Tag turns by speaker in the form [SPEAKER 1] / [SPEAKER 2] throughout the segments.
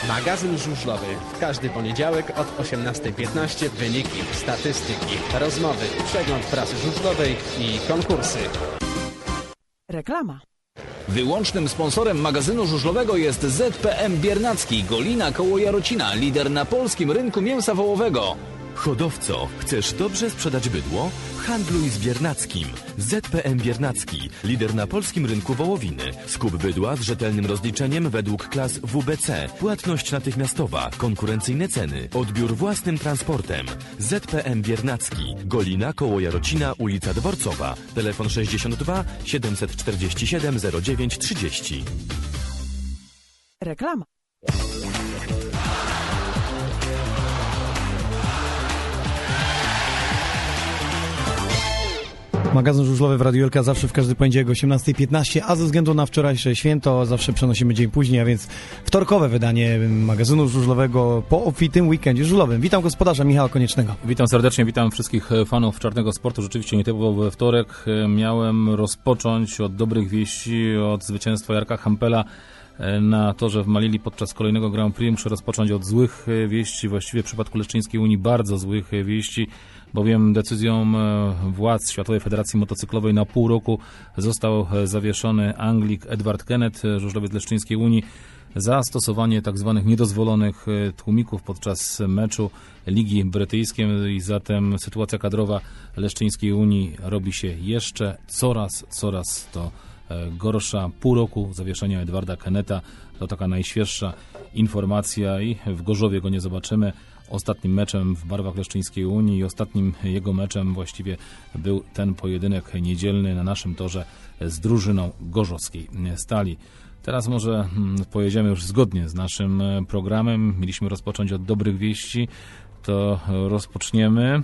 [SPEAKER 1] Magazyn żużlowy. W każdy poniedziałek od 18:15 wyniki, statystyki, rozmowy, przegląd prasy żużlowej i konkursy.
[SPEAKER 2] Reklama.
[SPEAKER 3] Wyłącznym sponsorem magazynu żużlowego jest ZPM Biernacki, Golina koło Jarocina, lider na polskim rynku mięsa wołowego.
[SPEAKER 4] Hodowco, chcesz dobrze sprzedać bydło? Handluj z Biernackim. ZPM Biernacki, lider na polskim rynku wołowiny. Skup bydła z rzetelnym rozliczeniem według klas WBC. Płatność natychmiastowa, konkurencyjne ceny, odbiór własnym transportem. ZPM Biernacki, Golina koło Jarocina, ulica Dworcowa. Telefon 62 747 09 30.
[SPEAKER 2] Reklama.
[SPEAKER 5] Magazyn żużlowy w Radiu Elka zawsze w każdy poniedziałek o 18:15, a ze względu na wczorajsze święto zawsze przenosimy dzień później, a więc wtorkowe wydanie magazynu żużlowego po obfitym weekendzie żużlowym. Witam gospodarza Michała Koniecznego.
[SPEAKER 6] Witam serdecznie, witam wszystkich fanów czarnego sportu. Rzeczywiście nietypowo we wtorek miałem rozpocząć od dobrych wieści, od zwycięstwa Jarka Hampela na torze w Malili podczas kolejnego Grand Prix. Muszę rozpocząć od złych wieści, właściwie w przypadku Leszczyńskiej Unii bardzo złych wieści, bowiem decyzją władz Światowej Federacji Motocyklowej na pół roku został zawieszony Anglik Edward Kenneth, żużlowiec Leszczyńskiej Unii, za stosowanie tzw. niedozwolonych tłumików podczas meczu Ligi Brytyjskiej i zatem sytuacja kadrowa Leszczyńskiej Unii robi się jeszcze coraz to gorsza. Pół roku zawieszenia Edwarda Kennetha to taka najświeższa informacja i w Gorzowie go nie zobaczymy. Ostatnim meczem w barwach Leszczyńskiej Unii i ostatnim jego meczem właściwie był ten pojedynek niedzielny na naszym torze z drużyną gorzowskiej Stali. Teraz może pojedziemy już zgodnie z naszym programem. Mieliśmy rozpocząć od dobrych wieści, to rozpoczniemy.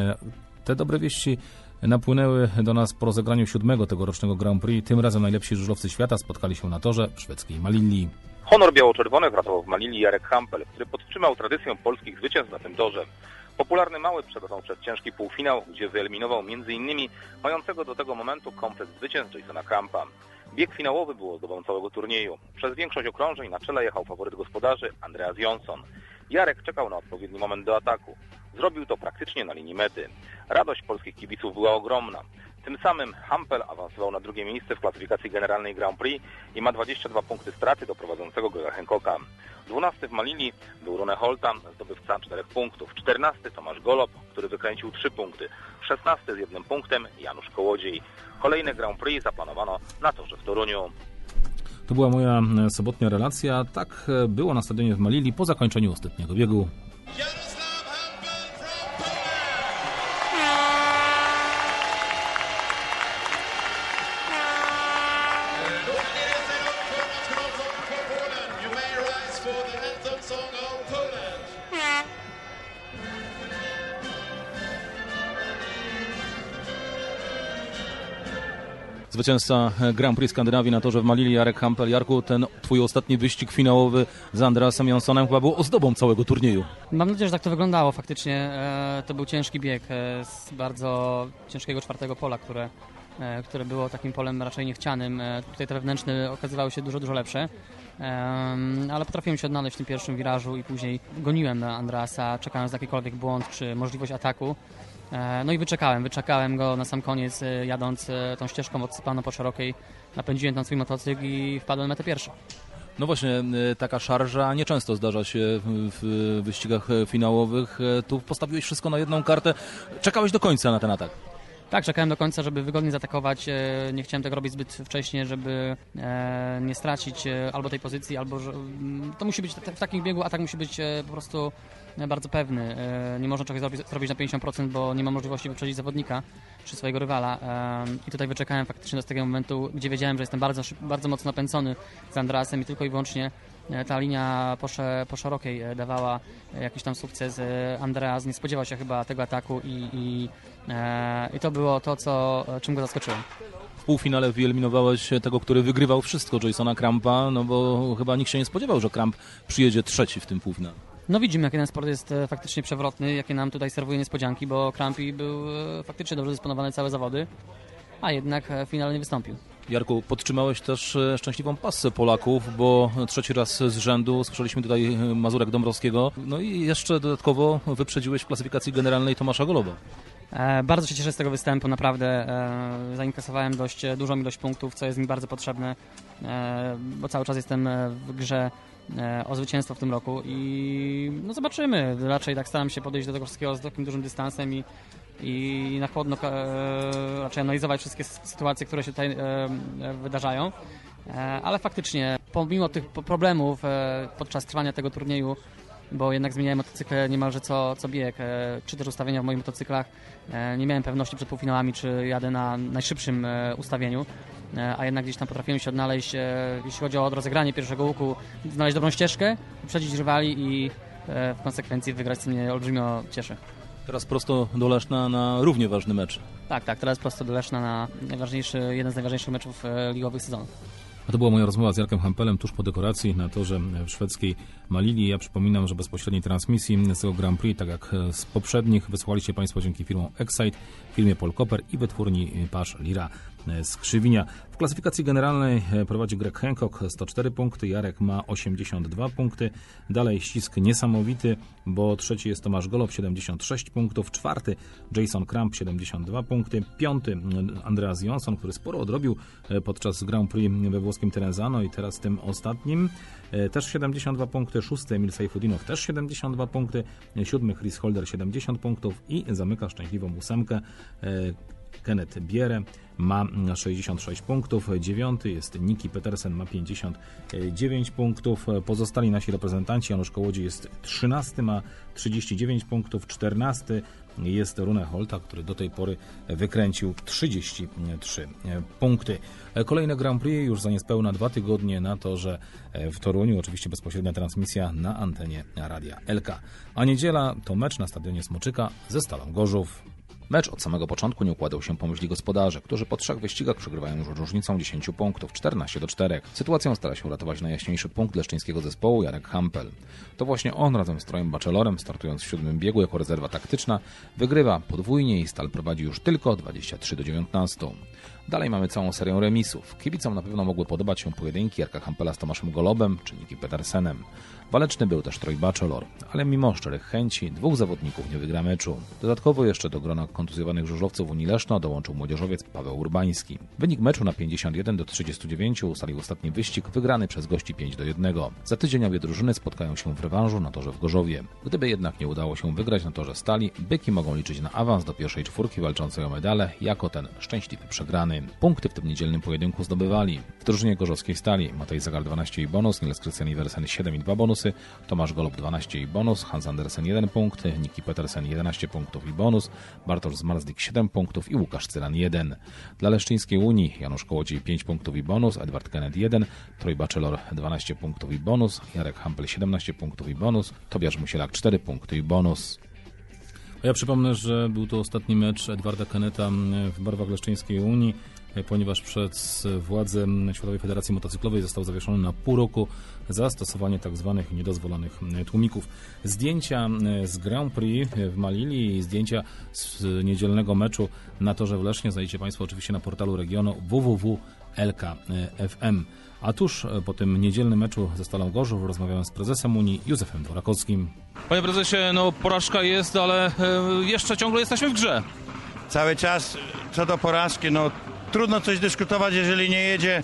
[SPEAKER 6] Te dobre wieści napłynęły do nas po rozegraniu 7. tegorocznego Grand Prix. Tym razem najlepsi żużlowcy świata spotkali się na torze w szwedzkiej Malili.
[SPEAKER 7] Honor biało-czerwonych ratował w Malili Jarek Hampel, który podtrzymał tradycję polskich zwycięstw na tym torze. Popularny mały przebrnął przez ciężki półfinał, gdzie wyeliminował m.in. mającego do tego momentu komplet zwycięstw Jasona Krampa. Bieg finałowy był ozdobą całego turnieju. Przez większość okrążeń na czele jechał faworyt gospodarzy Andreas Jonsson. Jarek czekał na odpowiedni moment do ataku. Zrobił to praktycznie na linii mety. Radość polskich kibiców była ogromna. Tym samym Hampel awansował na drugie miejsce w klasyfikacji generalnej Grand Prix i ma 22 punkty straty do prowadzącego Grega Hancocka. 12 w Malili był Rune Holta, zdobywca 4 punktów. 14 Tomasz Golob, który wykręcił 3 punkty. 16 z 1 punktem Janusz Kołodziej. Kolejne Grand Prix zaplanowano na torze w Toruniu.
[SPEAKER 6] To była moja sobotnia relacja. Tak było na stadionie w Malili po zakończeniu ostatniego biegu. Zwycięzca Grand Prix Skandynawii na torze w Malili, Jarek Hampel. Jarku, ten twój ostatni wyścig finałowy z Andreasem Jonssonem chyba był ozdobą całego turnieju.
[SPEAKER 8] Mam nadzieję, że tak to wyglądało faktycznie. To był ciężki bieg z bardzo ciężkiego czwartego pola, które było takim polem raczej niechcianym. Tutaj te wewnętrzne okazywały się dużo lepsze, ale potrafiłem się odnaleźć w tym pierwszym wirażu i później goniłem Andreasa, czekając na jakikolwiek błąd czy możliwość ataku. No i wyczekałem go na sam koniec, jadąc tą ścieżką odsypaną po szerokiej, napędziłem tam swój motocykl i wpadłem na metę pierwszą.
[SPEAKER 6] No właśnie, taka szarża nieczęsto zdarza się w wyścigach finałowych. Tu postawiłeś wszystko na jedną kartę, czekałeś do końca na ten atak.
[SPEAKER 8] Tak, czekałem do końca, żeby wygodnie zaatakować. Nie chciałem tego robić zbyt wcześnie, żeby nie stracić albo tej pozycji, albo że to musi być w takim biegu, atak musi być po prostu bardzo pewny. Nie można czegoś zrobić na 50%, bo nie ma możliwości wyprzedzić zawodnika czy swojego rywala. I tutaj wyczekałem faktycznie do tego momentu, gdzie wiedziałem, że jestem bardzo mocno napędzony z Andreasem i tylko i wyłącznie ta linia po szerokiej dawała jakiś tam sukces. Andreas nie spodziewał się chyba tego ataku i to było to, czym go zaskoczyłem.
[SPEAKER 6] W półfinale wyeliminowałeś tego, który wygrywał wszystko, Jasona Krampa, no bo chyba nikt się nie spodziewał, że Kramp przyjedzie trzeci w tym półfinale.
[SPEAKER 8] No widzimy, jaki ten sport jest faktycznie przewrotny, jakie nam tutaj serwuje niespodzianki, bo Krampi był faktycznie dobrze dysponowany całe zawody, a jednak w finale nie wystąpił.
[SPEAKER 6] Jarku, podtrzymałeś też szczęśliwą passę Polaków, bo 3. raz z rzędu słyszeliśmy tutaj Mazurek Dąbrowskiego, no i jeszcze dodatkowo wyprzedziłeś w klasyfikacji generalnej Tomasza Goloba.
[SPEAKER 8] Bardzo się cieszę z tego występu, naprawdę zainkasowałem dość dużą ilość punktów, co jest mi bardzo potrzebne, bo cały czas jestem w grze o zwycięstwo w tym roku i no zobaczymy, raczej tak staram się podejść do tego wszystkiego z takim dużym dystansem i na chłodno raczej analizować wszystkie sytuacje, które się tutaj wydarzają, ale faktycznie pomimo tych problemów podczas trwania tego turnieju, bo jednak zmieniałem motocykle niemalże co bieg, czy też ustawienia w moich motocyklach. Nie miałem pewności przed półfinałami, czy jadę na najszybszym ustawieniu, a jednak gdzieś tam potrafiłem się odnaleźć, jeśli chodzi o rozegranie pierwszego łuku, znaleźć dobrą ścieżkę, wyprzedzić rywali i w konsekwencji wygrać, co mnie olbrzymio cieszy.
[SPEAKER 6] Teraz prosto do Leszna na równie ważny mecz.
[SPEAKER 8] Tak, teraz prosto do Leszna na jeden z najważniejszych meczów ligowych sezonu.
[SPEAKER 6] A to była moja rozmowa z Jarkiem Hampelem tuż po dekoracji na torze w szwedzkiej Malili. Ja przypominam, że bezpośredniej transmisji z tego Grand Prix, tak jak z poprzednich, wysłuchaliście Państwo dzięki firmom Excite, firmie Paul Koper i wytwórni Pasz Lira z Krzywinia. W klasyfikacji generalnej prowadzi Greg Hancock 104 punkty, Jarek ma 82 punkty. Dalej ścisk niesamowity, bo 3. jest Tomasz Golob 76 punktów, 4. Jason Kramp 72 punkty, 5. Andreas Jonsson, który sporo odrobił podczas Grand Prix we włoskim Terenzano i teraz tym ostatnim też 72 punkty, 6. Emil Sejfudinow też 72 punkty, 7. Chris Holder 70 punktów i zamyka szczęśliwą 8. Kenneth Bierre ma 66 punktów, 9. jest Niki Petersen, ma 59 punktów, pozostali nasi reprezentanci, Janusz Kołodziej jest 13, ma 39 punktów, 14. jest Rune Holta, który do tej pory wykręcił 33 punkty. Kolejne Grand Prix już za niespełna 2 tygodnie na torze w Toruniu, oczywiście bezpośrednia transmisja na antenie Radia LK. A niedziela to mecz na stadionie Smoczyka ze Stalą Gorzów. Mecz od samego początku nie układał się po myśli gospodarzy, którzy po 3 wyścigach przegrywają już różnicą 10 punktów, 14-4. Sytuacją stara się uratować najjaśniejszy punkt leszczyńskiego zespołu Jarek Hampel. To właśnie on razem z Trojem Bachelorem, startując w 7. biegu jako rezerwa taktyczna, wygrywa podwójnie i Stal prowadzi już tylko 23-19. Dalej mamy całą serię remisów. Kibicom na pewno mogły podobać się pojedynki Jarka Hampela z Tomaszem Golobem czy Niki Petersenem. Waleczny był też Troy Bachelor, ale mimo szczerych chęci 2 zawodników nie wygra meczu. Dodatkowo jeszcze do grona kontuzjowanych żużlowców Unii Leszno dołączył młodzieżowiec Paweł Urbański. Wynik meczu na 51-39 ustalił ostatni wyścig wygrany przez gości 5-1. Za tydzień obie drużyny spotkają się w rewanżu na torze w Gorzowie. Gdyby jednak nie udało się wygrać na torze Stali, byki mogą liczyć na awans do pierwszej 4 walczącej o medale jako ten szczęśliwy przegrany. Punkty w tym niedzielnym pojedynku zdobywali w drużynie gorzowskiej Stali Matej Zagal 12 i bonus, Niels Christian Iversen 7 i 2 bonusy, Tomasz Golob 12 i bonus, Hans Andersen 1 punkt, Niki Petersen 11 punktów i bonus, Bartosz Zmarzlik 7 punktów i Łukasz Cyran 1. Dla Leszczyńskiej Unii Janusz Kołodziej 5 punktów i bonus, Edward Kenneth 1, Troy Bachelor 12 punktów i bonus, Jarek Hampel 17 punktów i bonus, Tobiasz Musielak 4 punkty i bonus. Ja przypomnę, że był to ostatni mecz Edwarda Kenneta w barwach Leszczyńskiej Unii, ponieważ przez władze Światowej Federacji Motocyklowej został zawieszony na pół roku za stosowanie tzw. niedozwolonych tłumików. Zdjęcia z Grand Prix w Malili i zdjęcia z niedzielnego meczu na torze w Lesznie znajdziecie Państwo oczywiście na portalu regionu www.lk.fm. A tuż po tym niedzielnym meczu ze Stalą Gorzów rozmawiałem z prezesem Unii Józefem Dworakowskim.
[SPEAKER 9] Panie prezesie, no porażka jest, ale jeszcze ciągle jesteśmy w grze.
[SPEAKER 10] Cały czas co do porażki, no trudno coś dyskutować, jeżeli nie jedzie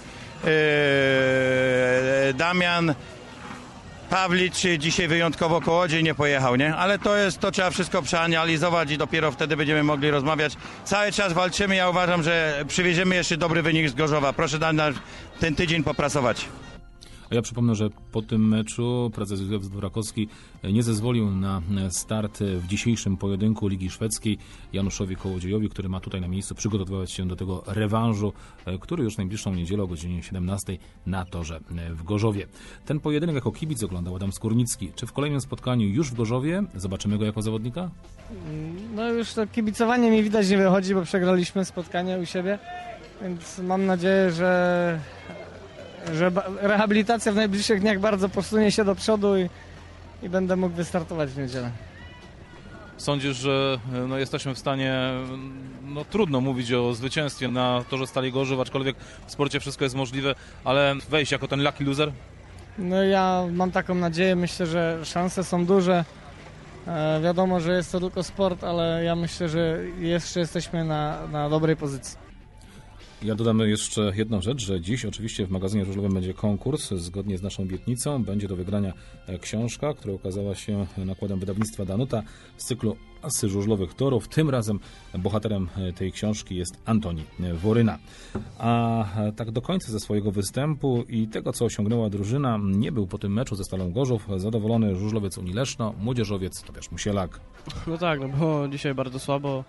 [SPEAKER 10] Damian Pawlicz, dzisiaj wyjątkowo Kołodziej nie pojechał, nie? Ale to trzeba wszystko przeanalizować i dopiero wtedy będziemy mogli rozmawiać. Cały czas walczymy, ja uważam, że przywieziemy jeszcze dobry wynik z Gorzowa. Proszę dać nam ten tydzień popracować.
[SPEAKER 6] A ja przypomnę, że po tym meczu prezes Józef Dworakowski nie zezwolił na start w dzisiejszym pojedynku Ligi Szwedzkiej Januszowi Kołodziejowi, który ma tutaj na miejscu przygotowywać się do tego rewanżu, który już najbliższą niedzielę o godzinie 17 na torze w Gorzowie. Ten pojedynek jako kibic oglądał Adam Skórnicki. Czy w kolejnym spotkaniu już w Gorzowie zobaczymy go jako zawodnika?
[SPEAKER 11] No już to kibicowanie mi widać nie wychodzi, bo przegraliśmy spotkanie u siebie, więc mam nadzieję, że rehabilitacja w najbliższych dniach bardzo posunie się do przodu i będę mógł wystartować w niedzielę.
[SPEAKER 9] Sądzisz, że jesteśmy w stanie, trudno mówić o zwycięstwie na torze Stali Gorzów, aczkolwiek w sporcie wszystko jest możliwe, ale wejść jako ten lucky loser?
[SPEAKER 11] No ja mam taką nadzieję, myślę, że szanse są duże. Wiadomo, że jest to tylko sport, ale ja myślę, że jeszcze jesteśmy na dobrej pozycji.
[SPEAKER 6] Ja dodam jeszcze jedną rzecz, że dziś oczywiście w magazynie żużlowym będzie konkurs. Zgodnie z naszą obietnicą będzie do wygrania książka, która ukazała się nakładem wydawnictwa Danuta z cyklu Asy żużlowych torów. Tym razem bohaterem tej książki jest Antoni Woryna. A tak do końca ze swojego występu i tego, co osiągnęła drużyna, nie był po tym meczu ze Stalą Gorzów zadowolony żużlowiec Unii Leszno, młodzieżowiec Tobiasz Musielak.
[SPEAKER 12] No tak, było dzisiaj bardzo słabo.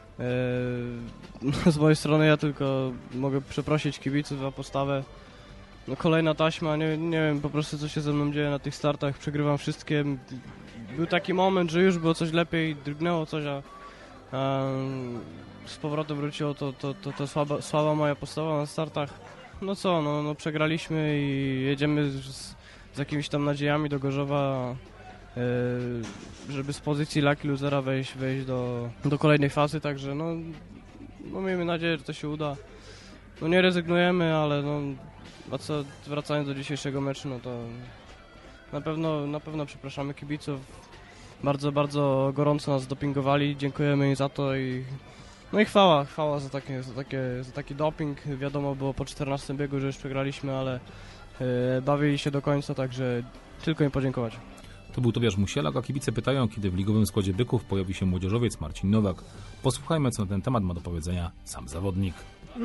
[SPEAKER 12] Z mojej strony ja tylko mogę przeprosić kibiców za postawę. Kolejna taśma, nie wiem po prostu co się ze mną dzieje na tych startach, przegrywam wszystkie. Był taki moment, że już było coś lepiej, drgnęło coś, a z powrotem wróciło to słaba moja postawa na startach. No co, przegraliśmy i jedziemy z jakimiś tam nadziejami do Gorzowa, żeby z pozycji lucky losera wejść do kolejnej fazy, także miejmy nadzieję, że to się uda. Nie rezygnujemy, ale wracając do dzisiejszego meczu, to na pewno przepraszamy kibiców. Bardzo, bardzo gorąco nas dopingowali, dziękujemy im za to i chwała za taki doping. Wiadomo było po 14 biegu, że już przegraliśmy, ale bawili się do końca, także tylko im podziękować.
[SPEAKER 6] To był Tobiasz Musielak, a kibice pytają, kiedy w ligowym składzie Byków pojawi się młodzieżowiec Marcin Nowak. Posłuchajmy, co na ten temat ma do powiedzenia sam zawodnik.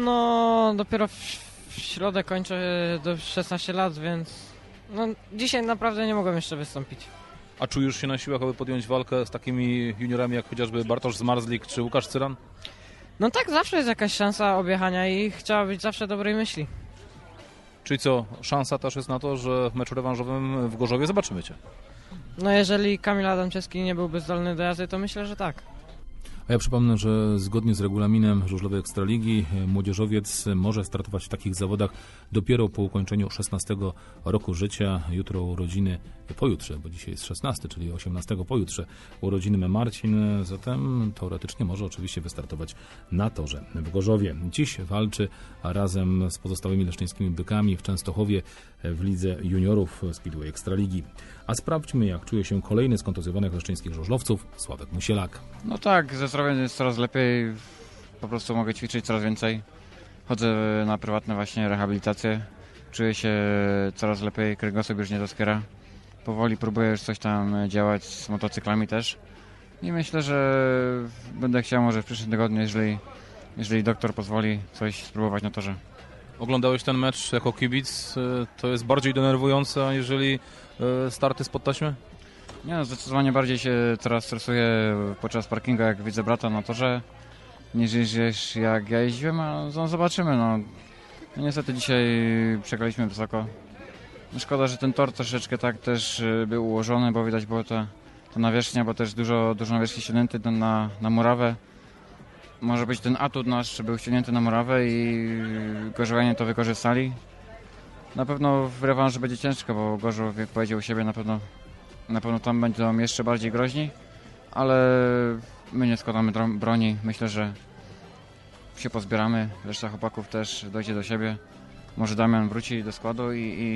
[SPEAKER 13] Dopiero w środę kończę do 16 lat, więc dzisiaj naprawdę nie mogłem jeszcze wystąpić.
[SPEAKER 9] A czujesz się na siłach, aby podjąć walkę z takimi juniorami jak chociażby Bartosz Zmarzlik czy Łukasz Cyran?
[SPEAKER 13] Tak, zawsze jest jakaś szansa objechania i chciała być zawsze dobrej myśli.
[SPEAKER 9] Czyli co, szansa też jest na to, że w meczu rewanżowym w Gorzowie zobaczymy Cię?
[SPEAKER 13] Jeżeli Kamil Adamczewski nie byłby zdolny do jazdy, to myślę, że tak.
[SPEAKER 6] A ja przypomnę, że zgodnie z regulaminem żużlowej Ekstraligi młodzieżowiec może startować w takich zawodach dopiero po ukończeniu 16 roku życia. Jutro urodziny, pojutrze, bo dzisiaj jest 16, czyli 18 pojutrze urodziny ma Marcin, zatem teoretycznie może oczywiście wystartować na torze w Gorzowie. Dziś walczy razem z pozostałymi leszczyńskimi bykami w Częstochowie w lidze juniorów Speedway Ekstraligi. A sprawdźmy, jak czuje się kolejny z kontuzjowanych leszczyńskich żużlowców, Sławek Musielak.
[SPEAKER 14] Tak, ze zdrowiem jest coraz lepiej, po prostu mogę ćwiczyć coraz więcej. Chodzę na prywatne właśnie rehabilitacje, czuję się coraz lepiej, kręgosłup już nie doskiera. Powoli próbuję już coś tam działać z motocyklami też i myślę, że będę chciał może w przyszłym tygodniu, jeżeli doktor pozwoli, coś spróbować na torze.
[SPEAKER 9] Oglądałeś ten mecz jako kibic, to jest bardziej denerwujące aniżeli starty spod taśmy?
[SPEAKER 14] Nie, zdecydowanie bardziej się teraz stresuję podczas parkingu, jak widzę brata na torze, niż jak ja jeździłem, a zobaczymy. Niestety dzisiaj przegraliśmy wysoko. Szkoda, że ten tor troszeczkę tak też był ułożony, bo widać było ta nawierzchnia, bo też dużo nawierzchni ściągnięty na murawę. Może być ten atut nasz był ściągnięty na murawę i gorzowianie to wykorzystali. Na pewno w rewanżu będzie ciężko, bo Gorzów, jak powiedział u siebie, na pewno tam będą jeszcze bardziej groźni, ale my nie składamy broni. Myślę, że się pozbieramy, reszta chłopaków też dojdzie do siebie. Może Damian wróci do składu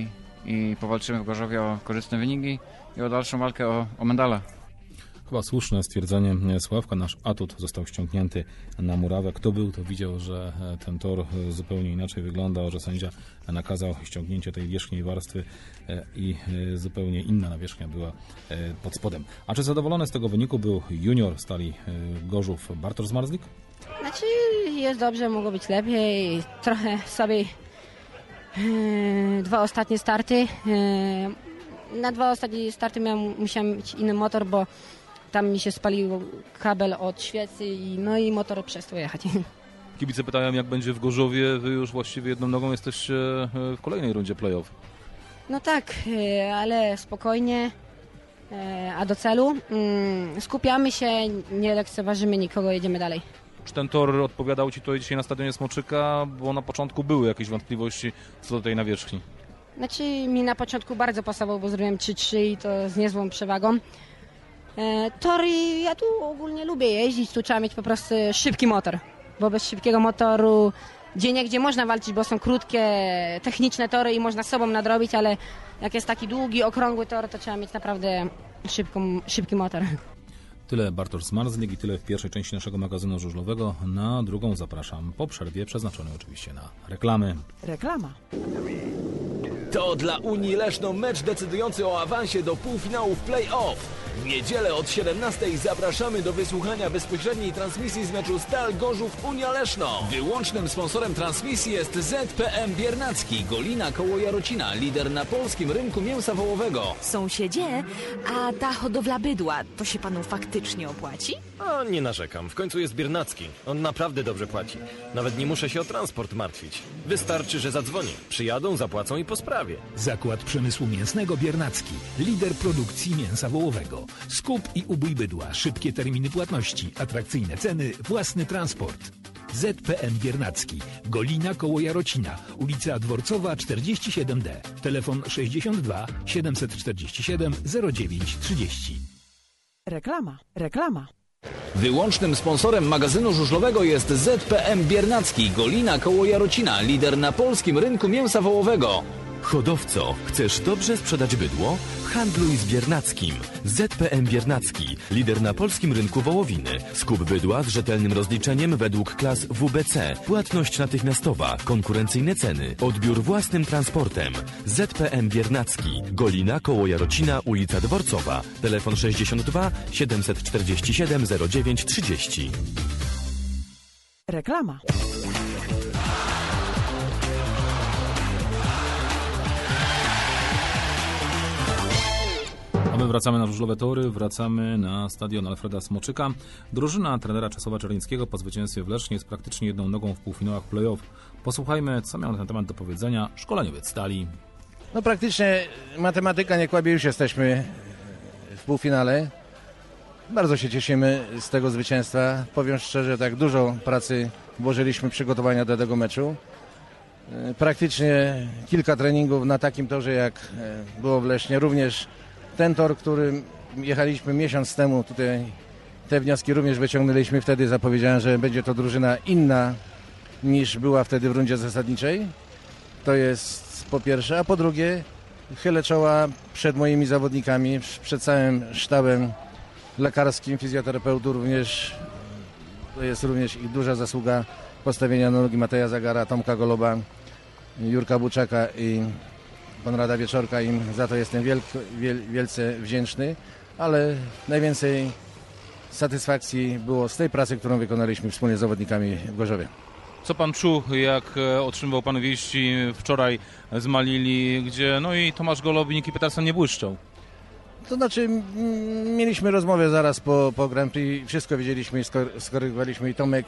[SPEAKER 14] i powalczymy w Gorzowie o korzystne wyniki i o dalszą walkę o medale.
[SPEAKER 6] Chyba słuszne stwierdzenie Sławka. Nasz atut został ściągnięty na murawę. Kto był, to widział, że ten tor zupełnie inaczej wyglądał, że sędzia nakazał ściągnięcie tej wierzchniej warstwy i zupełnie inna nawierzchnia była pod spodem. A czy zadowolony z tego wyniku był junior Stali Gorzów Bartosz Zmarzlik?
[SPEAKER 15] Jest dobrze, mogło być lepiej. Trochę sobie dwa ostatnie starty. Na dwa ostatnie starty musiałem mieć inny motor, bo tam mi się spalił kabel od świecy i motor przestał jechać.
[SPEAKER 9] Kibice pytają, jak będzie w Gorzowie. Wy już właściwie jedną nogą jesteście w kolejnej rundzie play-off.
[SPEAKER 15] Tak, ale spokojnie, a do celu. Skupiamy się, nie lekceważymy nikogo, jedziemy dalej.
[SPEAKER 9] Czy ten tor odpowiadał Ci tutaj dzisiaj na stadionie Smoczyka? Bo na początku były jakieś wątpliwości co do tej nawierzchni.
[SPEAKER 15] Mi na początku bardzo pasował, bo zrobiłem 3-3 i to z niezłą przewagą. Tory, ja tu ogólnie lubię jeździć, tu trzeba mieć po prostu szybki motor, bo bez szybkiego motoru gdzieniegdzie można walczyć, bo są krótkie, techniczne tory i można sobą nadrobić, ale jak jest taki długi, okrągły tor, to trzeba mieć naprawdę szybki motor.
[SPEAKER 6] Tyle Bartosz Zmarzlik i tyle w pierwszej części naszego magazynu żużlowego. Na drugą zapraszam po przerwie, przeznaczonej oczywiście na reklamy.
[SPEAKER 2] Reklama.
[SPEAKER 3] To dla Unii Leszno mecz decydujący o awansie do półfinałów play-off. W niedzielę od 17:00 zapraszamy do wysłuchania bezpośredniej transmisji z meczu Stal Gorzów Unia Leszno. Wyłącznym sponsorem transmisji jest ZPM Biernacki, Golina koło Jarocina, lider na polskim rynku mięsa wołowego.
[SPEAKER 2] Sąsiedzie, a ta hodowla bydła, to się panu faktycznie opłaci?
[SPEAKER 16] A nie narzekam, w końcu jest Biernacki. On naprawdę dobrze płaci. Nawet nie muszę się o transport martwić. Wystarczy, że zadzwonię. Przyjadą, zapłacą i po sprawie.
[SPEAKER 17] Zakład Przemysłu Mięsnego Biernacki. Lider produkcji mięsa wołowego. Skup i ubój bydła, szybkie terminy płatności, atrakcyjne ceny, własny transport. ZPM Biernacki. Golina koło Jarocina. Ulica Dworcowa 47D. Telefon 62 747 0930.
[SPEAKER 2] Reklama.
[SPEAKER 3] Wyłącznym sponsorem magazynu żużlowego jest ZPM Biernacki, Golina koło Jarocina, lider na polskim rynku mięsa wołowego.
[SPEAKER 4] Hodowco, chcesz dobrze sprzedać bydło? Handluj z Biernackim. ZPM Biernacki, lider na polskim rynku wołowiny. Skup bydła z rzetelnym rozliczeniem według klas WBC. Płatność natychmiastowa, konkurencyjne ceny, odbiór własnym transportem. ZPM Biernacki, Golina koło Jarocina, ulica Dworcowa. Telefon 62 747 0930.
[SPEAKER 2] Reklama.
[SPEAKER 6] A my wracamy na żużlowe tory, wracamy na stadion Alfreda Smoczyka. Drużyna trenera Czesława Czerwińskiego po zwycięstwie w Lesznie jest praktycznie jedną nogą w półfinałach play-off. Posłuchajmy, co miał na ten temat do powiedzenia szkoleniowiec Stali.
[SPEAKER 18] No praktycznie matematyka nie kłamie, już jesteśmy w półfinale. Bardzo się cieszymy z tego zwycięstwa. Powiem szczerze, tak dużo pracy włożyliśmy w przygotowania do tego meczu. Praktycznie kilka treningów na takim torze, jak było w Lesznie. Również ten tor, którym jechaliśmy miesiąc temu, tutaj te wnioski również wyciągnęliśmy. Wtedy zapowiedziałem, że będzie to drużyna inna niż była wtedy w rundzie zasadniczej. To jest po pierwsze. A po drugie, chylę czoła przed moimi zawodnikami, przed całym sztabem lekarskim, fizjoterapeutów również. To jest również ich duża zasługa postawienia na nogi Mateja Zagara, Tomka Goloba, Jurka Buczaka i Konrada Wieczorka. Im za to jestem wielce wdzięczny, ale najwięcej satysfakcji było z tej pracy, którą wykonaliśmy wspólnie z zawodnikami w Gorzowie.
[SPEAKER 9] Co pan czuł, jak otrzymywał pan wieści wczoraj z Malili, gdzie no i Tomasz Golob i Niki Peterson nie błyszczą?
[SPEAKER 18] To znaczy, mieliśmy rozmowę zaraz po Grand Prix, wszystko wiedzieliśmy i skorygowaliśmy. I Tomek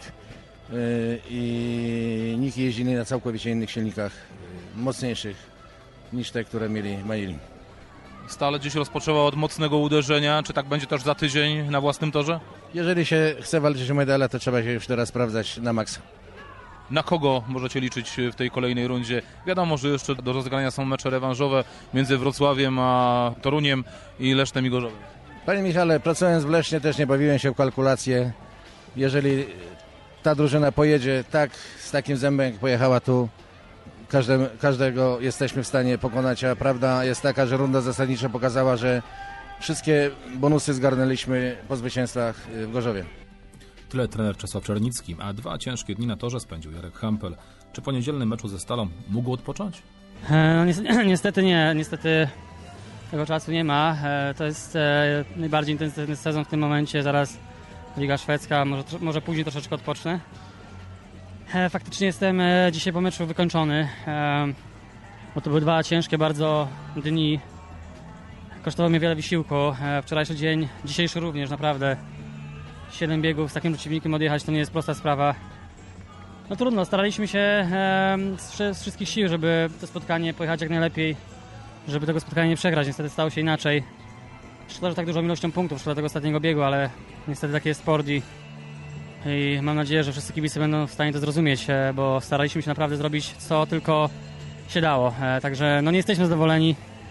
[SPEAKER 18] i Niki jeździli na całkowicie innych silnikach, mocniejszych niż te, które mieli Malili.
[SPEAKER 9] Stale dziś rozpoczęła od mocnego uderzenia. Czy tak będzie też za tydzień na własnym torze?
[SPEAKER 18] Jeżeli się chce walczyć o medale, to trzeba się już teraz sprawdzać na maksa.
[SPEAKER 9] Na kogo możecie liczyć w tej kolejnej rundzie? Wiadomo, że jeszcze do rozegrania są mecze rewanżowe między Wrocławiem a Toruniem i Lesznem i Gorzowem.
[SPEAKER 18] Panie Michale, pracując w Lesznie też nie bawiłem się w kalkulacje. Jeżeli ta drużyna pojedzie tak, z takim zębem, jak pojechała tu, każdego jesteśmy w stanie pokonać, a prawda jest taka, że runda zasadnicza pokazała, że wszystkie bonusy zgarnęliśmy po zwycięstwach w Gorzowie.
[SPEAKER 6] Tyle trener Czesław Czernicki, a 2 ciężkie dni na torze spędził Jarek Hampel. Czy po niedzielnym meczu ze Stalą mógł odpocząć?
[SPEAKER 8] No, niestety nie. Niestety tego czasu nie ma. To jest najbardziej intensywny sezon w tym momencie. Zaraz Liga Szwedzka, może później troszeczkę odpocznę. Faktycznie jestem dzisiaj po meczu wykończony, bo to były 2 ciężkie bardzo dni. Kosztowało mnie wiele wysiłku. Wczorajszy dzień, dzisiejszy również, naprawdę. 7 biegów z takim przeciwnikiem odjechać to nie jest prosta sprawa. No trudno, staraliśmy się z wszystkich sił, żeby to spotkanie pojechać jak najlepiej, żeby tego spotkania nie przegrać. Niestety stało się inaczej. Szkoda, że tak dużą ilością punktów, szkoda tego ostatniego biegu, ale niestety taki jest sport i mam nadzieję, że wszyscy kibice będą w stanie to zrozumieć, bo staraliśmy się naprawdę zrobić co tylko się dało. Także no nie jesteśmy zadowoleni.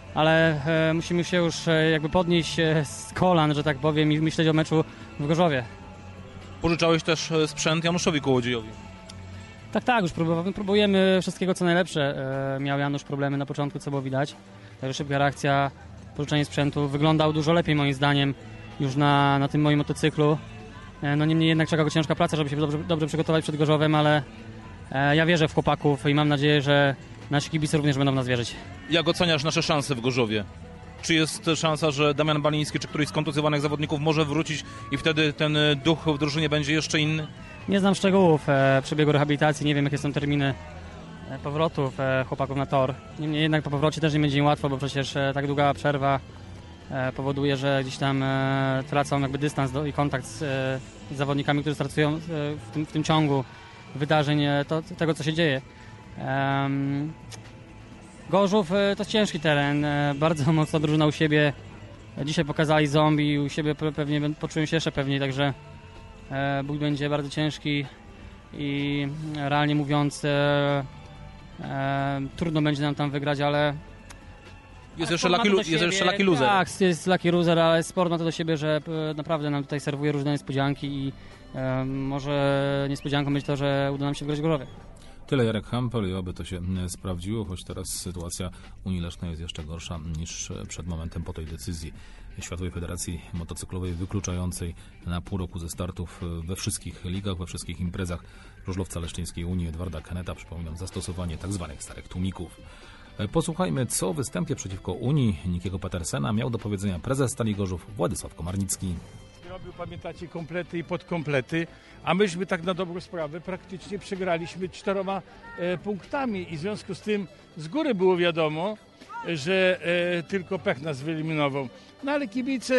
[SPEAKER 8] ale musimy się już jakby podnieść z kolan, że tak powiem, i myśleć o meczu w Gorzowie.
[SPEAKER 9] Pożyczałeś też sprzęt Januszowi Kołodziejowi.
[SPEAKER 8] Tak, już próbujemy wszystkiego co najlepsze. Miał Janusz problemy na początku, co było widać. Także szybka reakcja, pożyczenie sprzętu. Wyglądał dużo lepiej moim zdaniem już na tym moim motocyklu. No niemniej jednak czeka go ciężka praca, żeby się dobrze przygotować przed Gorzowem, ale ja wierzę w chłopaków i mam nadzieję, że nasi kibice również będą w nas wierzyć.
[SPEAKER 9] Jak oceniasz nasze szanse w Gorzowie? Czy jest szansa, że Damian Baliński czy któryś z kontuzjowanych zawodników może wrócić i wtedy ten duch w drużynie będzie jeszcze inny?
[SPEAKER 8] Nie znam szczegółów przebiegu rehabilitacji, nie wiem jakie są terminy powrotów chłopaków na tor. Niemniej jednak po powrocie też nie będzie im łatwo, bo przecież tak długa przerwa powoduje, że gdzieś tam tracą jakby dystans i kontakt z zawodnikami, którzy startują w tym ciągu wydarzeń, tego co się dzieje. Gorzów to jest ciężki teren, bardzo mocno drużyna u siebie. Dzisiaj pokazali zombie, u siebie pewnie poczują się jeszcze pewniej, także bój będzie bardzo ciężki i realnie mówiąc trudno będzie nam tam wygrać, ale
[SPEAKER 9] jest jeszcze Lucky Loser.
[SPEAKER 8] Tak, jest Lucky Loser, ale sport ma to do siebie, że naprawdę nam tutaj serwuje różne niespodzianki i może niespodzianką być to, że uda nam się wygrać w Gorzowie.
[SPEAKER 6] Tyle Jarek Hampel i oby to się sprawdziło, choć teraz sytuacja Unii Lesznej jest jeszcze gorsza niż przed momentem po tej decyzji Światowej Federacji Motocyklowej wykluczającej na pół roku ze startów we wszystkich ligach, we wszystkich imprezach żużlowca leszczyńskiej Unii Edwarda Keneta, przypominam, zastosowanie tzw. starych tłumików. Posłuchajmy, co w występie przeciwko Unii Nikiego Petersena miał do powiedzenia prezes Stali Gorzów Władysław Komarnicki.
[SPEAKER 19] Robił, pamiętacie, komplety i podkomplety, a myśmy tak na dobrą sprawę praktycznie przegraliśmy 4 punktami i w związku z tym z góry było wiadomo, że tylko pech nas wyeliminował. No ale kibice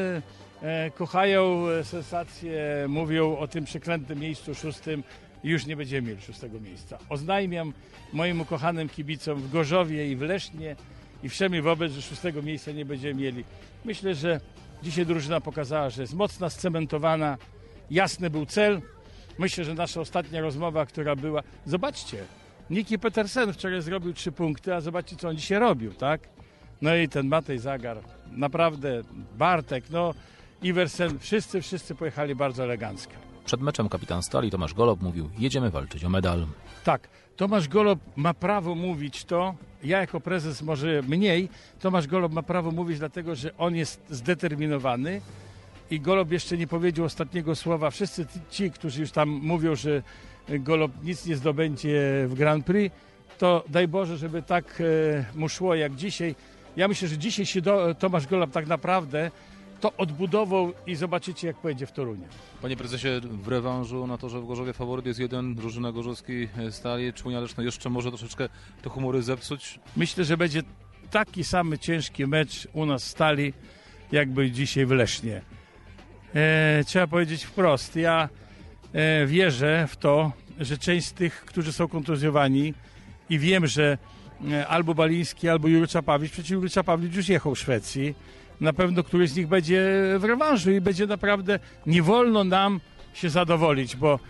[SPEAKER 19] kochają sensacje, mówią o tym przeklętym miejscu 6. i już nie będziemy mieli 6. miejsca. Oznajmiam moim ukochanym kibicom w Gorzowie i w Lesznie i wszemi wobec, że 6. miejsca nie będziemy mieli. Myślę, że dzisiaj drużyna pokazała, że jest mocna, scementowana, jasny był cel. Myślę, że nasza ostatnia rozmowa, która była... Zobaczcie, Niki Petersen wczoraj zrobił 3 punkty, a zobaczcie, co on dzisiaj robił, tak? No i ten Matej Zagar, naprawdę, Bartek, no, Iversen, wszyscy pojechali bardzo elegancko.
[SPEAKER 6] Przed meczem kapitan Stali Tomasz Golob mówił: jedziemy walczyć o medal.
[SPEAKER 19] Tak, Tomasz Golob ma prawo mówić to, ja jako prezes może mniej, Tomasz Golob ma prawo mówić, dlatego że on jest zdeterminowany i Golob jeszcze nie powiedział ostatniego słowa. Wszyscy ci, którzy już tam mówią, że Golob nic nie zdobędzie w Grand Prix, to daj Boże, żeby tak mu szło jak dzisiaj. Ja myślę, że dzisiaj się Tomasz Golob tak naprawdę to odbudował i zobaczycie, jak pojedzie w Toruniu.
[SPEAKER 9] Panie prezesie, w rewanżu na to, że w Gorzowie faworyt jest jeden, drużyna gorzowskiej Stali, czy Unia Leszna jeszcze może troszeczkę te humory zepsuć?
[SPEAKER 19] Myślę, że będzie taki sam ciężki mecz u nas w Stali, jakby dzisiaj w Lesznie. Trzeba powiedzieć wprost, ja wierzę w to, że część z tych, którzy są kontuzjowani i wiem, że albo Baliński, albo Jurek Czapawicz, przecież Jurek Czapawicz już jechał w Szwecji, na pewno któryś z nich będzie w rewanżu i będzie naprawdę, nie wolno nam się zadowolić, bo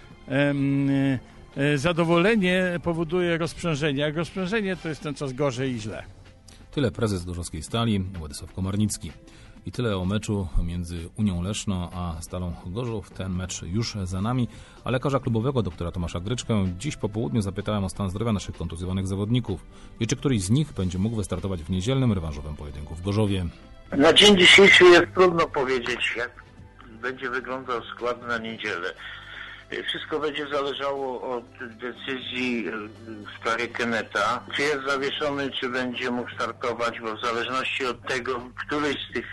[SPEAKER 19] zadowolenie powoduje rozprzężenie, a rozprzężenie to jest ten czas gorzej i źle.
[SPEAKER 6] Tyle prezes gorzowskiej Stali Władysław Komarnicki. I tyle o meczu między Unią Leszno a Stalą Gorzów. Ten mecz już za nami, a lekarza klubowego doktora Tomasza Gryczkę dziś po południu zapytałem o stan zdrowia naszych kontuzjowanych zawodników i czy któryś z nich będzie mógł wystartować w niedzielnym rewanżowym pojedynku w Gorzowie.
[SPEAKER 20] Na dzień dzisiejszy jest trudno powiedzieć, jak będzie wyglądał skład na niedzielę. Wszystko będzie zależało od decyzji w sprawie Keneta. Czy jest zawieszony, czy będzie mógł startować, bo w zależności od tego, któryś z tych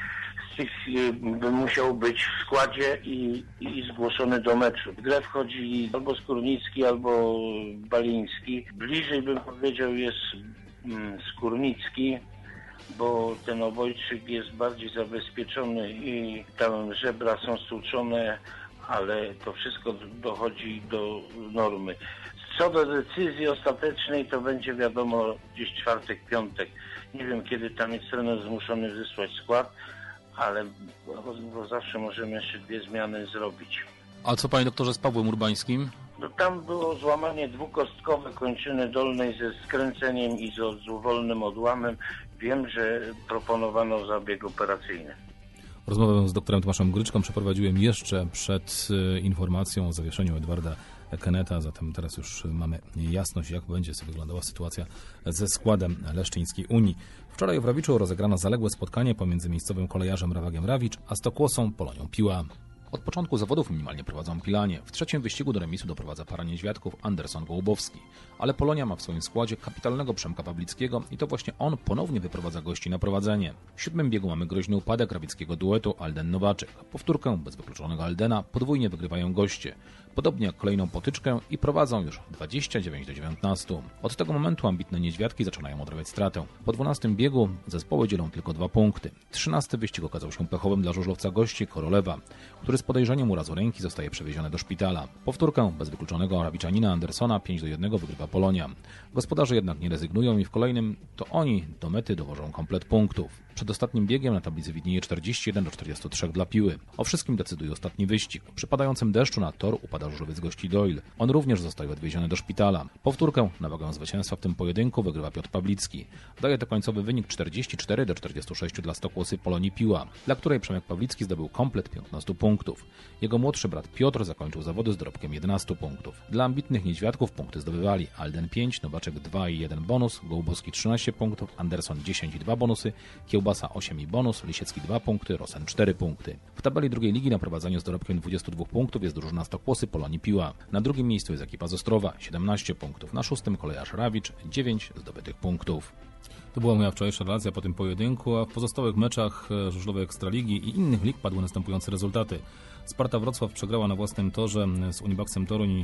[SPEAKER 20] by musiał być w składzie i zgłoszony do meczu. W grę wchodzi albo Skórnicki, albo Baliński. Bliżej bym powiedział jest Skórnicki, bo ten obojczyk jest bardziej zabezpieczony i tam żebra są stłuczone, ale to wszystko dochodzi do normy. Co do decyzji ostatecznej, to będzie wiadomo gdzieś czwartek, piątek. Nie wiem, kiedy tam jest trener zmuszony wysłać skład, ale bo zawsze możemy jeszcze 2 zmiany zrobić.
[SPEAKER 6] A co, panie doktorze, z Pawłem Urbańskim?
[SPEAKER 20] No, tam było złamanie dwukostkowe kończyny dolnej ze skręceniem i z wolnym odłamem. Wiem, że proponowano zabieg operacyjny.
[SPEAKER 6] Rozmowę z doktorem Tomaszem Gryczką przeprowadziłem jeszcze przed informacją o zawieszeniu Edwarda Keneta, zatem teraz już mamy jasność, jak będzie sobie wyglądała sytuacja ze składem Leszczyńskiej Unii. Wczoraj w Rawiczu rozegrano zaległe spotkanie pomiędzy miejscowym kolejarzem Rawagiem Rawicz a Stokłosą Polonią Piła. Od początku zawodów minimalnie prowadzą Pilanie. W trzecim wyścigu do remisu doprowadza para niedźwiadków Anderson Gołubowski. Ale Polonia ma w swoim składzie kapitalnego Przemka Pawlickiego i to właśnie on ponownie wyprowadza gości na prowadzenie. W 7. biegu mamy groźny upadek rawickiego duetu Alden-Nowaczyk. Powtórkę bez wykluczonego Aldena podwójnie wygrywają goście. Podobnie jak kolejną potyczkę i prowadzą już 29-19. Od tego momentu ambitne niedźwiadki zaczynają odrabiać stratę. Po 12. biegu zespoły dzielą tylko 2 punkty. 13. wyścig okazał się pechowym dla żużlowca gości Korolewa, który z podejrzeniem urazu ręki zostaje przewieziony do szpitala. Powtórkę bez wykluczonego Rawiczanina Andersona 5-1 wygrywa Polonia. Gospodarze jednak nie rezygnują i w kolejnym to oni do mety dowożą komplet punktów. Przed ostatnim biegiem na tablicy widnieje 41-43 dla Piły. O wszystkim decyduje ostatni wyścig. Przy padającym deszczu na tor upada żużlowiec gości Doyle. On również zostaje odwieziony do szpitala. Powtórkę na wagę zwycięstwa w tym pojedynku wygrywa Piotr Pawlicki. Daje to końcowy wynik 44-46 dla Stokłosy Polonii Piła, dla której Przemek Pawlicki zdobył komplet 15 punktów. Jego młodszy brat Piotr zakończył zawody z dorobkiem 11 punktów. Dla ambitnych niedźwiadków punkty zdobywali Alden 5, Nowaczek 2 i 1 bonus, Gołubowski 13 punktów, Anderson 10 i 2 bonusy, Kiełbasa 8 i bonus, Lisiecki 2 punkty, Rosen 4 punkty. W tabeli drugiej ligi na prowadzeniu z dorobkiem 22 punktów jest drużyna Stokłosy Polonii Piła. Na drugim miejscu jest ekipa z Ostrowa 17 punktów, na 6. kolejarz Rawicz 9 zdobytych punktów. To była moja wczorajsza relacja po tym pojedynku, a w pozostałych meczach żużlowej Ekstraligi i innych lig padły następujące rezultaty. Sparta Wrocław przegrała na własnym torze z Unibaksem Toruń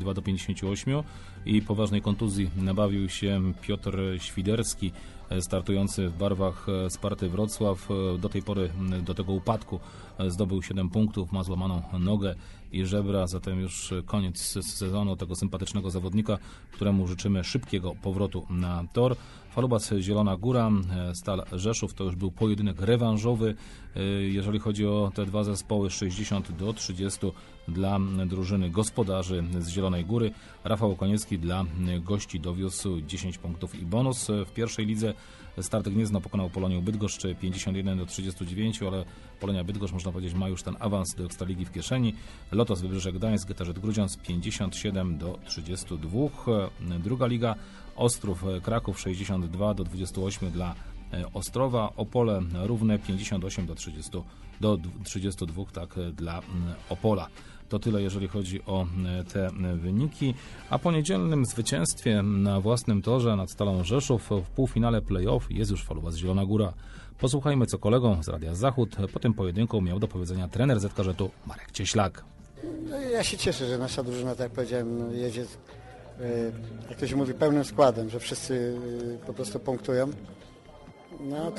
[SPEAKER 6] 32-58 i poważnej kontuzji nabawił się Piotr Świderski, startujący w barwach Sparty Wrocław. Do tej pory, do tego upadku zdobył 7 punktów, ma złamaną nogę i żebra, zatem już koniec sezonu tego sympatycznego zawodnika, któremu życzymy szybkiego powrotu na tor. Falubas Zielona Góra, Stal Rzeszów, to już był pojedynek rewanżowy, jeżeli chodzi o te dwa zespoły, 60-30 dla drużyny gospodarzy z Zielonej Góry. Rafał Koniecki dla gości dowiózł 10 punktów i bonus. W pierwszej lidze Start Gniezno pokonał Polonię Bydgoszcz 51-39, ale Polonia Bydgoszcz, można powiedzieć, ma już ten awans do Ekstraligi w kieszeni. Lotos Wybrzeże Gdańsk, GTZ Grudziądz 57-32. Druga liga Ostrów Kraków 62-28 dla Ostrowa, Opole Równe 58-32 tak dla Opola. To tyle, jeżeli chodzi o te wyniki. A po niedzielnym zwycięstwie na własnym torze nad Stalą Rzeszów w półfinale play-off jest już Falubas Zielona Góra. Posłuchajmy, co kolegom z Radia Zachód po tym pojedynku miał do powiedzenia trener ZKŻ-u Marek Cieślak.
[SPEAKER 21] No, ja się cieszę, że nasza drużyna, tak jak powiedziałem, jedzie, jak to się mówi, pełnym składem, że wszyscy po prostu punktują. No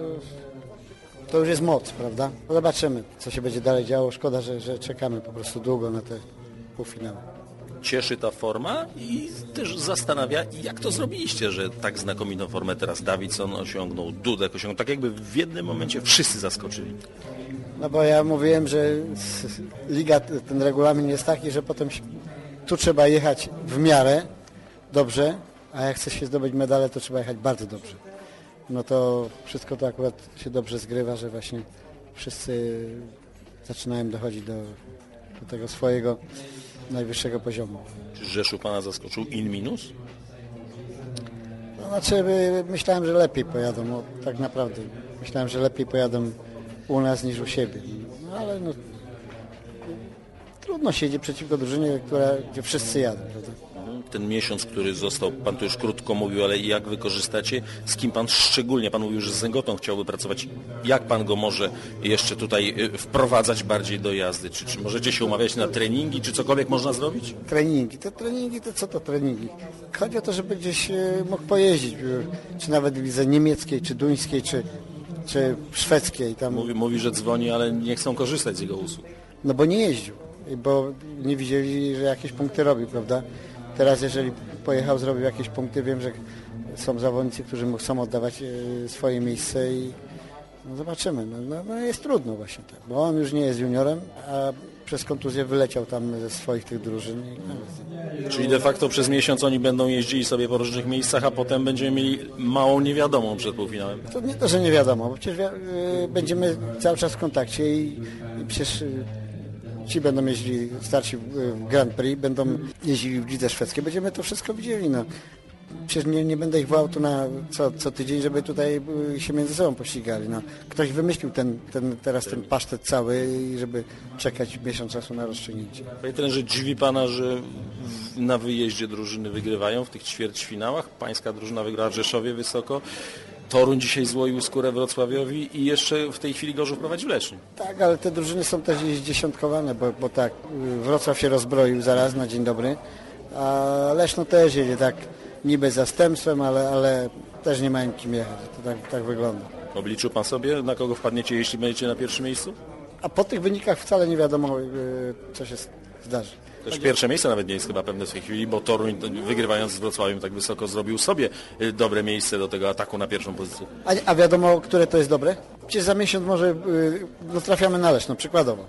[SPEAKER 21] to już jest moc, prawda? Zobaczymy, co się będzie dalej działo. Szkoda, że czekamy po prostu długo na te półfinały.
[SPEAKER 22] Cieszy ta forma i też zastanawia, jak to zrobiliście, że tak znakomitą formę teraz Davidson osiągnął, Dudek osiągnął, tak jakby w jednym momencie wszyscy zaskoczyli.
[SPEAKER 21] No bo ja mówiłem, że liga, ten regulamin jest taki, że potem tu trzeba jechać w miarę dobrze, a jak chce się zdobyć medale, to trzeba jechać bardzo dobrze. No to wszystko to akurat się dobrze zgrywa, że właśnie wszyscy zaczynają dochodzić do tego swojego najwyższego poziomu.
[SPEAKER 22] Czy Rzeszów pana zaskoczył in minus?
[SPEAKER 21] No, znaczy myślałem, że lepiej pojadą, no, tak naprawdę. Myślałem, że lepiej pojadą u nas niż u siebie. No ale no, trudno się jedzie przeciwko drużynie, gdzie wszyscy jadą, prawda?
[SPEAKER 22] Ten miesiąc, który został, pan tu już krótko mówił, ale jak wykorzystacie, z kim pan szczególnie, pan mówił, że z Zęgotą chciałby pracować, jak pan go może jeszcze tutaj wprowadzać bardziej do jazdy? Czy możecie się umawiać na treningi, czy cokolwiek można zrobić?
[SPEAKER 21] Treningi, to co to treningi? Chodzi o to, żeby gdzieś mógł pojeździć, czy nawet w lidze niemieckiej, czy duńskiej, czy szwedzkiej. Tam...
[SPEAKER 22] Mówi, że dzwoni, ale nie chcą korzystać z jego usług.
[SPEAKER 21] No bo nie jeździł, bo nie widzieli, że jakieś punkty robi, prawda? Teraz jeżeli pojechał, zrobił jakieś punkty, wiem, że są zawodnicy, którzy mu chcą oddawać swoje miejsce i no zobaczymy. No jest trudno właśnie tak, bo on już nie jest juniorem, a przez kontuzję wyleciał tam ze swoich tych drużyn.
[SPEAKER 22] Czyli de facto przez miesiąc oni będą jeździli sobie po różnych miejscach, a potem będziemy mieli małą niewiadomą przed półfinałem.
[SPEAKER 21] To nie to, że nie wiadomo, bo przecież będziemy cały czas w kontakcie i przecież ci będą jeździli starsi w Grand Prix, będą jeździli w lidze szwedzkiej, będziemy to wszystko widzieli. No. Przecież nie będę ich wołał tu na co tydzień, żeby tutaj się między sobą pościgali. No. Ktoś wymyślił teraz ten pasztet cały, żeby czekać miesiąc czasu na rozstrzygnięcie.
[SPEAKER 22] Panie trenerze, dziwi pana, że na wyjeździe drużyny wygrywają w tych ćwierćfinałach? Pańska drużyna wygrała w Rzeszowie wysoko. Toruń dzisiaj złoił skórę Wrocławiowi i jeszcze w tej chwili Gorzów prowadzi w Lesznie.
[SPEAKER 21] Tak, ale te drużyny są też zdziesiątkowane, bo tak, Wrocław się rozbroił zaraz na dzień dobry, a Leszno też jedzie tak niby zastępstwem, ale też nie mają kim jechać. To tak wygląda.
[SPEAKER 22] Obliczył pan sobie, na kogo wpadniecie, jeśli będziecie na pierwszym miejscu?
[SPEAKER 21] A po tych wynikach wcale nie wiadomo, co się zdarzy.
[SPEAKER 22] Też pierwsze miejsce nawet nie jest chyba pewne w tej chwili, bo Toruń, wygrywając z Wrocławiem tak wysoko, zrobił sobie dobre miejsce do tego ataku na pierwszą pozycję.
[SPEAKER 21] A wiadomo, które to jest dobre? Przecież za miesiąc może trafiamy na Leszno, przykładowo.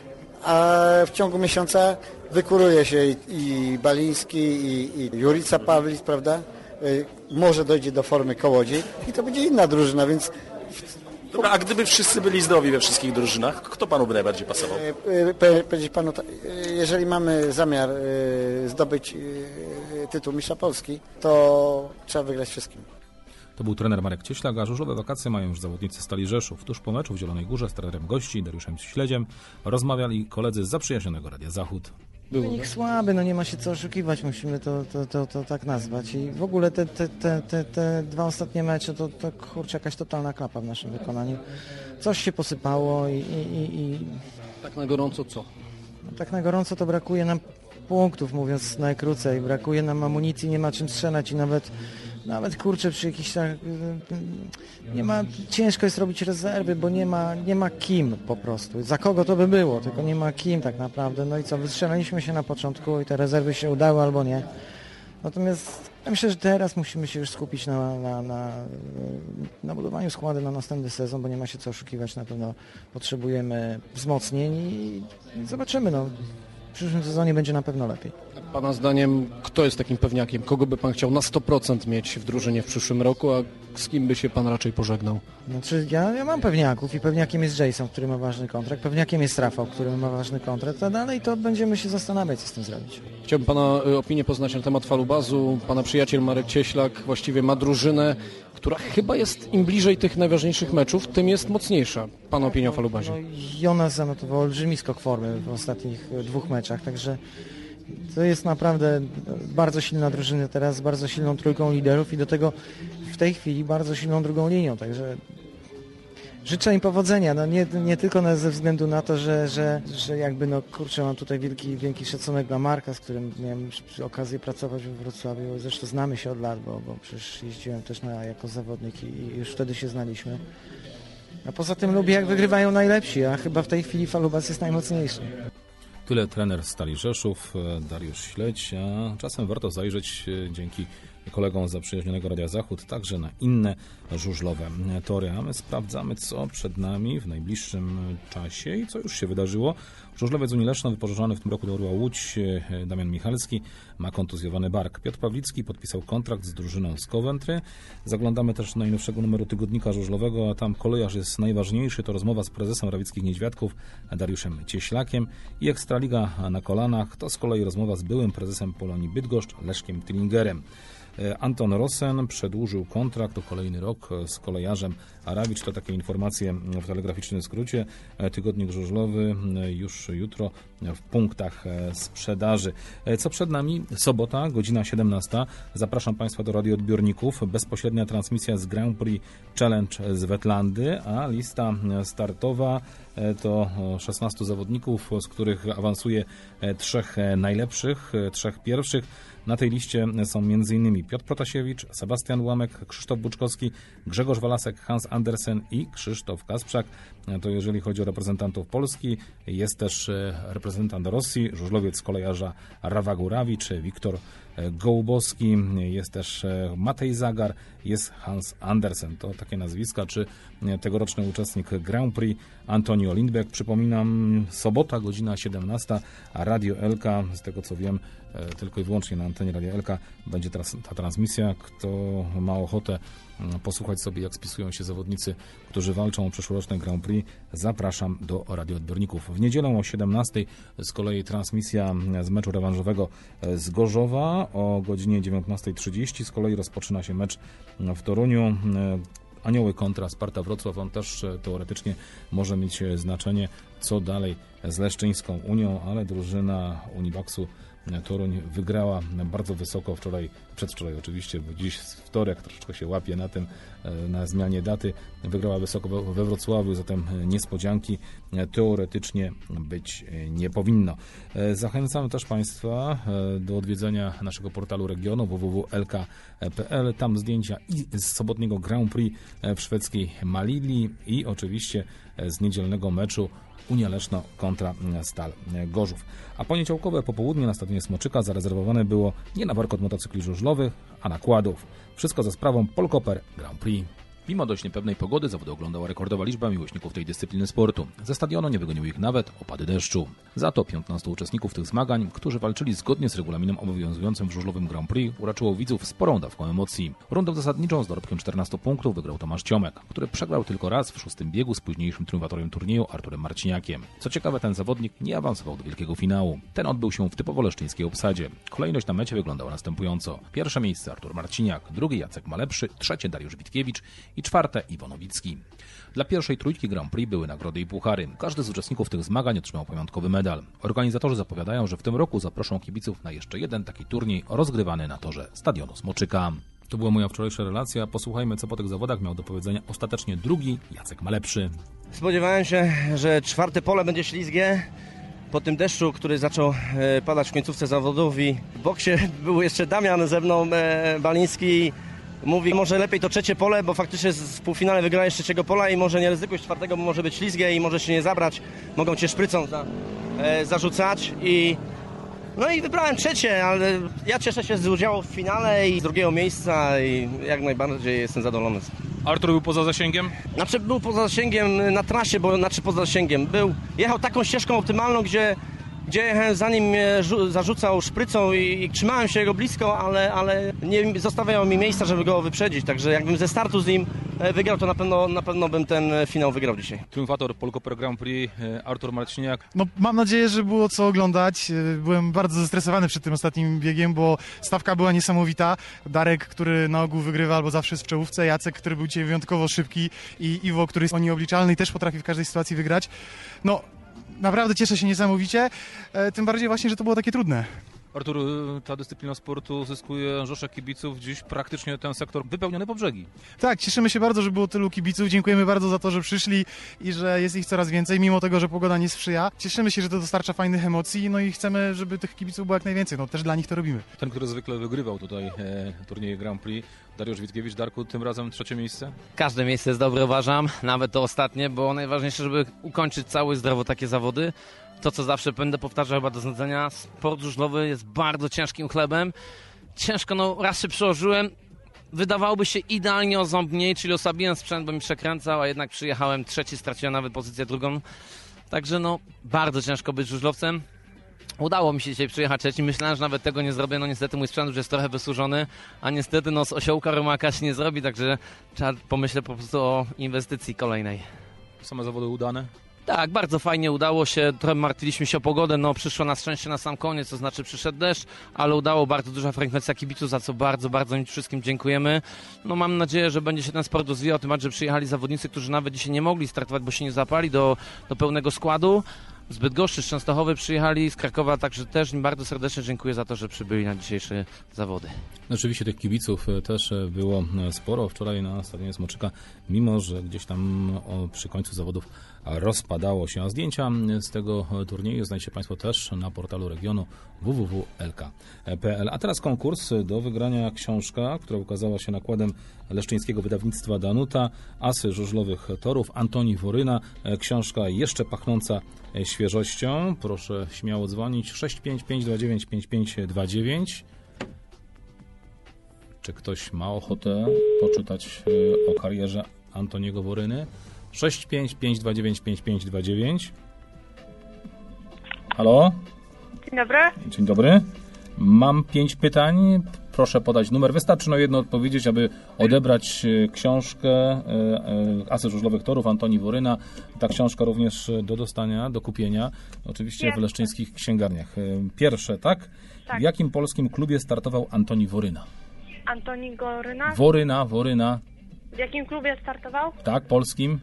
[SPEAKER 21] A w ciągu miesiąca wykuruje się i Baliński, i Jurica Pawlis, prawda? Może dojdzie do formy Kołodziej i to będzie inna drużyna, więc...
[SPEAKER 22] Dobra, a gdyby wszyscy byli zdrowi we wszystkich drużynach, kto panu by najbardziej pasował?
[SPEAKER 21] Powiedzieć panu, jeżeli mamy zamiar zdobyć tytuł mistrza Polski, to trzeba wygrać wszystkim.
[SPEAKER 6] To był trener Marek Cieślak, a żużlowe wakacje mają już zawodnicy Stali Rzeszów. Tuż po meczu w Zielonej Górze z trenerem gości Dariuszem Śledziem rozmawiali koledzy z zaprzyjaźnionego Radia Zachód.
[SPEAKER 11] Wynik słaby, nie ma się co oszukiwać, musimy to tak nazwać. I w ogóle te dwa ostatnie mecze to kurczę, jakaś totalna klapa w naszym wykonaniu. Coś się posypało i...
[SPEAKER 1] Tak na gorąco co?
[SPEAKER 11] Tak na gorąco to brakuje nam punktów, mówiąc najkrócej. Brakuje nam amunicji, nie ma czym strzelać i nawet kurczę przy jakichś tak, ciężko jest robić rezerwy, bo nie ma kim po prostu. Za kogo to by było, tylko nie ma kim tak naprawdę. No i co, wystrzelaliśmy się na początku i te rezerwy się udały albo nie. Natomiast ja myślę, że teraz musimy się już skupić na budowaniu składu na następny sezon, bo nie ma się co oszukiwać. Na pewno potrzebujemy wzmocnień i zobaczymy. No. W przyszłym sezonie będzie na pewno lepiej.
[SPEAKER 1] Pana zdaniem, kto jest takim pewniakiem? Kogo by pan chciał na 100% mieć w drużynie w przyszłym roku, a z kim by się pan raczej pożegnał?
[SPEAKER 11] Znaczy, ja mam pewniaków i pewniakiem jest Jason, który ma ważny kontrakt, pewniakiem jest Rafał, który ma ważny kontrakt, a dalej to będziemy się zastanawiać, co z tym zrobić.
[SPEAKER 1] Chciałbym pana opinię poznać na temat Falubazu. Pana przyjaciel Marek Cieślak właściwie ma drużynę, która chyba jest im bliżej tych najważniejszych meczów, tym jest mocniejsza. Pana opinia o Falubazie?
[SPEAKER 11] Jonas zanotował olbrzymi skok formy w ostatnich 2 meczach, także to jest naprawdę bardzo silna drużyna teraz, z bardzo silną trójką liderów i do tego w tej chwili bardzo silną drugą linią, także życzę im powodzenia, no nie tylko ze względu na to, że jakby kurczę, mam tutaj wielki szacunek dla Marka, z którym miałem okazję pracować we Wrocławiu, zresztą znamy się od lat, bo przecież jeździłem też jako zawodnik i już wtedy się znaliśmy. A poza tym lubię, jak wygrywają najlepsi, a chyba w tej chwili Falubas jest najmocniejszy.
[SPEAKER 6] Tyle trener Stali Rzeszów, Dariusz Śledź, a czasem warto zajrzeć dzięki kolegom z zaprzyjaźnionego Radia Zachód także na inne żużlowe tory. A my sprawdzamy, co przed nami w najbliższym czasie i co już się wydarzyło. Żużlowiec Unii Leszno wypożyczony w tym roku do Orła Łódź Damian Michalski ma kontuzjowany bark. Piotr Pawlicki podpisał kontrakt z drużyną z Coventry. Zaglądamy też do najnowszego numeru tygodnika żużlowego, a tam kolejarz jest najważniejszy. To rozmowa z prezesem Rawickich Niedźwiadków Dariuszem Cieślakiem i Ekstraliga na kolanach. To z kolei rozmowa z byłym prezesem Polonii Bydgoszcz Leszkiem Tillingerem. Anton Rosen przedłużył kontrakt o kolejny rok z kolejarzem Rawicz. To takie informacje w telegraficznym skrócie. Tygodnik żużlowy już jutro w punktach sprzedaży. Co przed nami? Sobota, godzina 17. Zapraszam Państwa do radioodbiorników. Bezpośrednia transmisja z Grand Prix Challenge z Wetlandy, a lista startowa to 16 zawodników, z których awansuje 3 najlepszych, 3 pierwszych. Na tej liście są m.in. Piotr Protasiewicz, Sebastian Łamek, Krzysztof Buczkowski, Grzegorz Walasek, Hans Andersen i Krzysztof Kasprzak. To jeżeli chodzi o reprezentantów Polski, jest też reprezentant Rosji, żużlowiec kolejarza Rawagu Rawicz, Wiktor Gołubowski, jest też Matej Zagar, jest Hans Andersen. To takie nazwiska, czy tegoroczny uczestnik Grand Prix Antonio Lindbeck. Przypominam, sobota, godzina 17, a Radio Elka, z tego co wiem, tylko i wyłącznie na antenie Radio Elka będzie teraz ta transmisja. Kto ma ochotę posłuchać sobie, jak spisują się zawodnicy, którzy walczą o przyszłoroczny Grand Prix, zapraszam do radioodbiorników. W niedzielę o 17 z kolei transmisja z meczu rewanżowego z Gorzowa. O godzinie 19:30 z kolei rozpoczyna się mecz w Toruniu. Anioły kontra Sparta Wrocław, on też teoretycznie może mieć znaczenie, co dalej z Leszczyńską Unią, ale drużyna Unibaxu Toruń wygrała bardzo wysoko przedwczoraj oczywiście, bo dziś wtorek, troszeczkę się łapie na tym, na zmianie daty. Wygrała wysoko we Wrocławiu, zatem niespodzianki teoretycznie być nie powinno. Zachęcam też Państwa do odwiedzenia naszego portalu regionu www.lk.pl. Tam zdjęcia i z sobotniego Grand Prix w szwedzkiej Malili i oczywiście z niedzielnego meczu Unia Leszno kontra Stal Gorzów. A poniedziałkowe popołudnie na stadionie Smoczyka zarezerwowane było nie na warkot motocykli żużlowych, a nakładów. Wszystko za sprawą Polkoper Grand Prix. Mimo dość niepewnej pogody zawody oglądała rekordowa liczba miłośników tej dyscypliny sportu. Ze stadionu nie wygoniły ich nawet opady deszczu. Za to 15 uczestników tych zmagań, którzy walczyli zgodnie z regulaminem obowiązującym w żużlowym Grand Prix, uraczyło widzów sporą dawką emocji. Rundę zasadniczą z dorobkiem 14 punktów wygrał Tomasz Ciomek, który przegrał tylko raz w 6. biegu z późniejszym triumfatorem turnieju Arturem Marciniakiem. Co ciekawe, ten zawodnik nie awansował do wielkiego finału. Ten odbył się w typowo leszczyńskiej obsadzie. Kolejność na mecie wyglądała następująco. Pierwsze miejsce Artur Marciniak, drugie Jacek Malepszy, trzecie Dariusz Witkiewicz i czwarte Iwo Nowicki. Dla pierwszej trójki Grand Prix były nagrody i puchary. Każdy z uczestników tych zmagań otrzymał pamiątkowy medal. Organizatorzy zapowiadają, że w tym roku zaproszą kibiców na jeszcze jeden taki turniej rozgrywany na torze stadionu Smoczyka. To była moja wczorajsza relacja. Posłuchajmy, co po tych zawodach miał do powiedzenia ostatecznie drugi Jacek Malepszy.
[SPEAKER 5] Spodziewałem się, że czwarte pole będzie ślizgie. Po tym deszczu, który zaczął padać w końcówce zawodów i w boksie był jeszcze Damian ze mną, Baliński. Mówi, może lepiej to trzecie pole, bo faktycznie w półfinale wygrałeś trzeciego pola i może nie ryzykuj czwartego, bo może być ślizgie i może się nie zabrać. Mogą cię szprycą zarzucać no i wybrałem trzecie, ale ja cieszę się z udziału w finale i z drugiego miejsca i jak najbardziej jestem zadowolony.
[SPEAKER 9] Artur był poza zasięgiem?
[SPEAKER 5] Był poza zasięgiem na trasie, poza zasięgiem. Jechał taką ścieżką optymalną, gdzie jechałem, zanim mnie zarzucał szprycą i trzymałem się jego blisko, ale nie zostawiało mi miejsca, żeby go wyprzedzić. Także jakbym ze startu z nim wygrał, to na pewno bym ten finał wygrał dzisiaj.
[SPEAKER 9] Triumfator Polkoper Grand Prix Artur Marciniak.
[SPEAKER 7] No, mam nadzieję, że było co oglądać. Byłem bardzo zestresowany przed tym ostatnim biegiem, bo stawka była niesamowita. Darek, który na ogół wygrywa albo zawsze jest w czołówce, Jacek, który był dzisiaj wyjątkowo szybki i Iwo, który jest nieobliczalny i też potrafi w każdej sytuacji wygrać. No, naprawdę cieszę się niesamowicie, tym bardziej właśnie, że to było takie trudne.
[SPEAKER 9] Artur, ta dyscyplina sportu zyskuje rzesze kibiców, dziś praktycznie ten sektor wypełniony po brzegi.
[SPEAKER 7] Tak, cieszymy się bardzo, że było tylu kibiców, dziękujemy bardzo za to, że przyszli i że jest ich coraz więcej, mimo tego, że pogoda nie sprzyja. Cieszymy się, że to dostarcza fajnych emocji, no i chcemy, żeby tych kibiców było jak najwięcej, no też dla nich to robimy.
[SPEAKER 9] Ten, który zwykle wygrywał tutaj turnieje Grand Prix, Dariusz Witkiewicz. Darku, tym razem trzecie miejsce?
[SPEAKER 23] Każde miejsce jest dobre, uważam, nawet to ostatnie, bo najważniejsze, żeby ukończyć cały zdrowo takie zawody. To, co zawsze będę powtarzał chyba do znudzenia, sport żużlowy jest bardzo ciężkim chlebem. Ciężko, raz się przełożyłem, wydawałoby się idealnie o ząb mniej, czyli osłabiłem sprzęt, bo mi przekręcał, a jednak przyjechałem trzeci, straciłem nawet pozycję drugą. Także bardzo ciężko być żużlowcem. Udało mi się dzisiaj przyjechać trzeci, myślałem, że nawet tego nie zrobię, niestety mój sprzęt już jest trochę wysłużony, a niestety z osiołka rumaka się nie zrobi, także trzeba pomyśleć po prostu o inwestycji kolejnej.
[SPEAKER 9] Same zawody udane?
[SPEAKER 23] Tak, bardzo fajnie udało się, trochę martwiliśmy się o pogodę, przyszło na szczęście na sam koniec, to znaczy przyszedł deszcz, ale udało, bardzo duża frekwencja kibiców, za co bardzo, bardzo im wszystkim dziękujemy. Mam nadzieję, że będzie się ten sport rozwijał, tym bardziej, że przyjechali zawodnicy, którzy nawet dzisiaj nie mogli startować, bo się nie zapali do pełnego składu. Z Bydgoszczy, z Częstochowy przyjechali, z Krakowa, także też im bardzo serdecznie dziękuję za to, że przybyli na dzisiejsze zawody.
[SPEAKER 6] Oczywiście tych kibiców też było sporo wczoraj na stadionie Smoczyka, mimo że gdzieś tam przy końcu zawodów rozpadało się. A zdjęcia z tego turnieju znajdziecie Państwo też na portalu regionu www.lk.pl. A teraz konkurs. Do wygrania książka, która ukazała się nakładem leszczyńskiego wydawnictwa Danuta, Asy żużlowych torów, Antoni Woryna. Książka jeszcze pachnąca świeżością. Proszę śmiało dzwonić 65529 5529. Czy ktoś ma ochotę poczytać o karierze Antoniego Woryny? 655295529. Halo?
[SPEAKER 10] Dzień dobry.
[SPEAKER 6] Dzień dobry. Mam 5 pytań. Proszę podać numer. Wystarczy na jedno odpowiedzieć, aby odebrać książkę Asy Żużlowych Torów Antoni Woryna. Ta książka również do dostania, do kupienia. Oczywiście w leszczyńskich księgarniach. Pierwsze, tak?
[SPEAKER 10] Tak.
[SPEAKER 6] W jakim polskim klubie startował Antoni Woryna?
[SPEAKER 10] Antoni Woryna?
[SPEAKER 6] Woryna.
[SPEAKER 10] W jakim klubie startował?
[SPEAKER 6] Tak, polskim.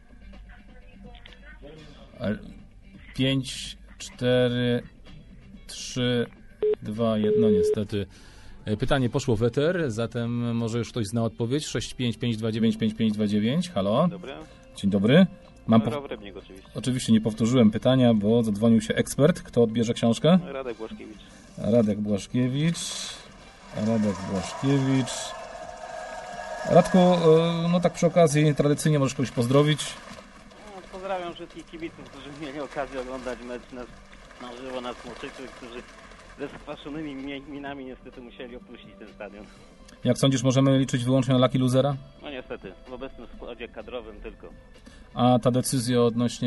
[SPEAKER 6] 5, 4, 3, 2, 1. No niestety. Pytanie poszło w eter, zatem może już ktoś zna odpowiedź. 655295529. Halo?
[SPEAKER 12] Dobry.
[SPEAKER 6] Dzień dobry.
[SPEAKER 12] Rowrebnik oczywiście.
[SPEAKER 6] Oczywiście nie powtórzyłem pytania, bo zadzwonił się ekspert. Kto odbierze książkę?
[SPEAKER 12] Radek Błaszkiewicz.
[SPEAKER 6] Radku, no tak przy okazji tradycyjnie możesz kogoś pozdrowić.
[SPEAKER 12] No, pozdrawiam wszystkich kibiców, którzy mieli okazję oglądać mecz na żywo na Smoczyku, którzy ze skwaszonymi minami niestety musieli opuścić ten stadion.
[SPEAKER 6] Jak sądzisz, możemy liczyć wyłącznie na lucky losera?
[SPEAKER 12] No niestety, w obecnym składzie kadrowym tylko.
[SPEAKER 6] A ta decyzja odnośnie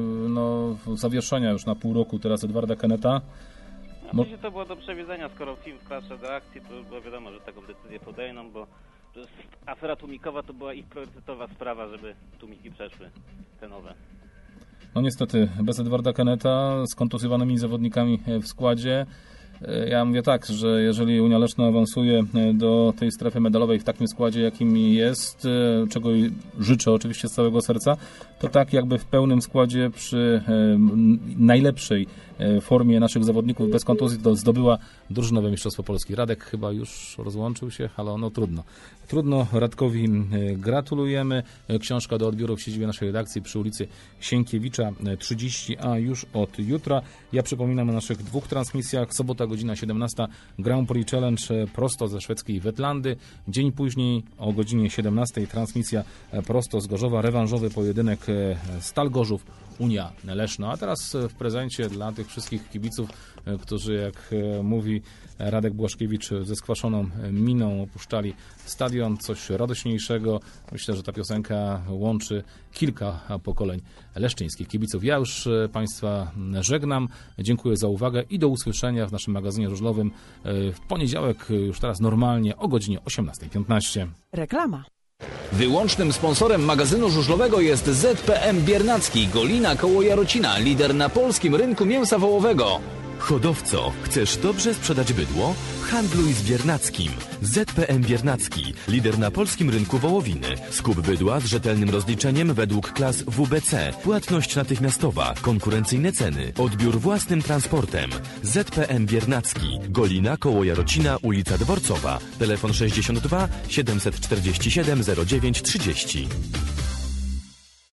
[SPEAKER 6] zawieszenia już na pół roku teraz Edwarda Kenneta?
[SPEAKER 12] Oczywiście to było do przewidzenia, skoro film wkradł do akcji, to było wiadomo, że taką decyzję podejmą, bo afera tłumikowa to była ich priorytetowa sprawa, żeby tłumiki przeszły te nowe.
[SPEAKER 6] No niestety, bez Edwarda Kenneta, z kontuzjowanymi zawodnikami w składzie. Ja mówię tak, że jeżeli Unia Leszno awansuje do tej strefy medalowej w takim składzie, jakim jest, czego życzę oczywiście z całego serca, to tak jakby w pełnym składzie przy najlepszej formie naszych zawodników bez kontuzji to zdobyła drużynowe Mistrzostwo Polski. Radek chyba już rozłączył się. Halo, no trudno. Trudno, Radkowi gratulujemy. Książka do odbioru w siedzibie naszej redakcji przy ulicy Sienkiewicza 30A już od jutra. Ja przypominam o naszych 2 transmisjach. Sobota, godzina 17, Grand Prix Challenge prosto ze szwedzkiej Wetlandy. Dzień później o godzinie 17 transmisja prosto z Gorzowa. Rewanżowy pojedynek Stal Gorzów, Unia Leszno. A teraz w prezencie dla tych wszystkich kibiców, którzy, jak mówi Radek Błaszkiewicz, ze skwaszoną miną opuszczali stadion, coś radośniejszego. Myślę, że ta piosenka łączy kilka pokoleń leszczyńskich kibiców. Ja już Państwa żegnam, dziękuję za uwagę i do usłyszenia w naszym magazynie żużlowym w poniedziałek, już teraz normalnie o godzinie 18:15.
[SPEAKER 13] Reklama.
[SPEAKER 3] Wyłącznym sponsorem magazynu żużlowego jest ZPM Biernacki, Golina koło Jarocina, lider na polskim rynku mięsa wołowego.
[SPEAKER 4] Hodowco, chcesz dobrze sprzedać bydło? Handluj z Biernackim. ZPM Biernacki, lider na polskim rynku wołowiny. Skup bydła z rzetelnym rozliczeniem według klas WBC. Płatność natychmiastowa, konkurencyjne ceny, odbiór własnym transportem. ZPM Biernacki, Golina koło Jarocina, ulica Dworcowa. Telefon 62 747 0930.